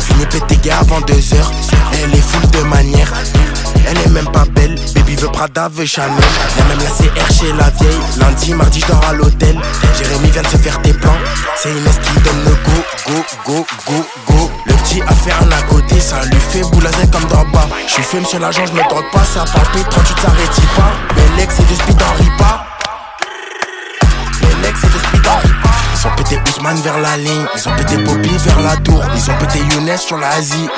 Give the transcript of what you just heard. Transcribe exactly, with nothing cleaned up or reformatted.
fini pété gars avant deux heures. Elle est full de manière. Elle est même pas belle, baby veut Prada, veut Chanel. Y'a même la C R chez la vieille. Lundi, mardi, je dors à l'hôtel. Jérémy vient de se faire tes plans. C'est Inès qui donne le go, go, go, go, go. Le petit a fait un à côté, ça lui fait boulazer comme dans bas. J'suis fume sur l'argent, j'me drogue pas, ça palpite, trente-huit ça rétire pas. Mais l'ex c'est de speed en ripa. Mais l'ex c'est de speed en ripa. Ils ont pété Ousmane vers la ligne, ils ont pété Bobby vers la tour. Ils ont pété Younes sur la Asie,